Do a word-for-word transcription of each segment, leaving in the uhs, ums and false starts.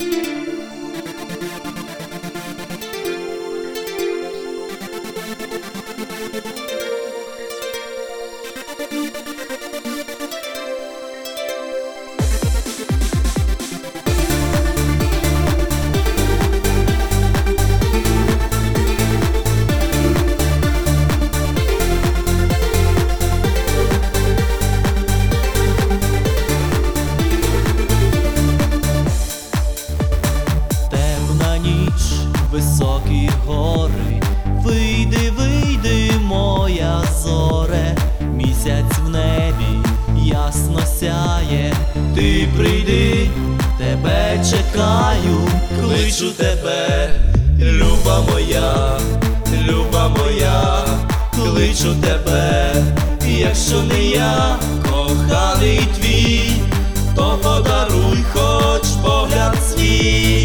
Високі гори, вийди, вийди, моя зоре, місяць в небі ясно сяє. Ти прийди, тебе чекаю, кличу тебе, люба моя, люба моя, кличу тебе. Якщо не я, коханий твій, то подаруй хоч погляд свій.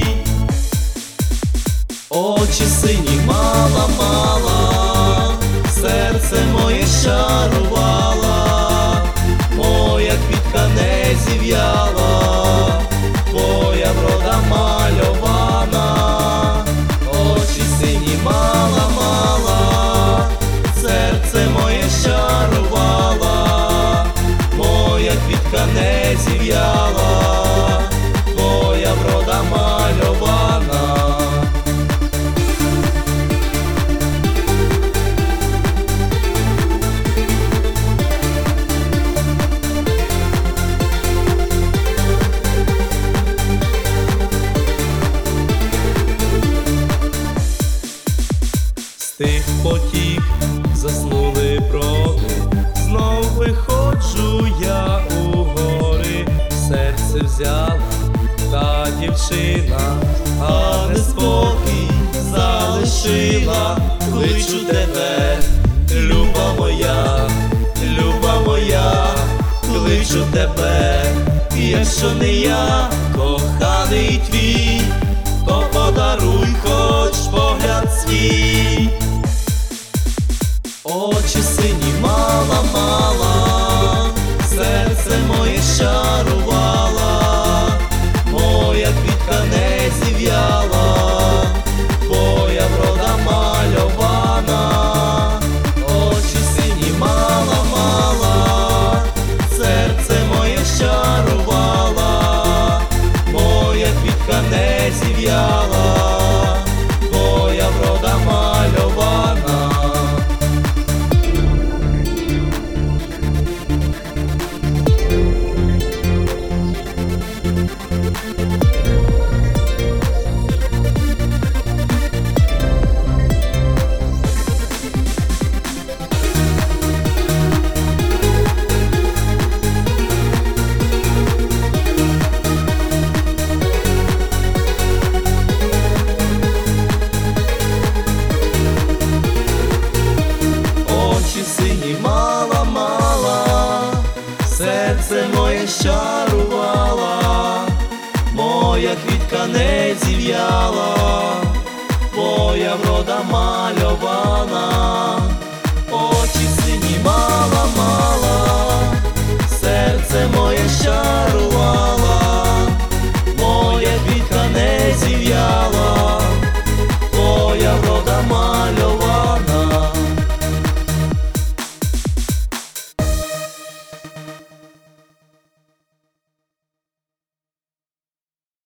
Очі сині мала, мала, серце моє чарувала, моя квітка не зів'яла, твоя врода мальована. Очі сині мала, мала, серце моє чарувала, моя квітка не зів'яла, твоя врода мальована. Тих потік заснули броди, знов виходжу я у гори. Серце взяла та дівчина, а неспокій залишила. Кличу тебе, люба моя, люба моя, кличу тебе. Якщо не я, коханий твій, то подаруй хоч погляд свій. Очі сині мала, мала, серце моє чарувала, моя квітка не зів'яла, твоя врода мальована. Очі сині мала, мала, серце моє чарувала, моя квітка не зів'яла, твоя врода мальована. Мала, мала, серце моє чарувала, моя квітка не зів'яла, твоя врода мальована. Очі сині мала, мала, серце моє чарувала.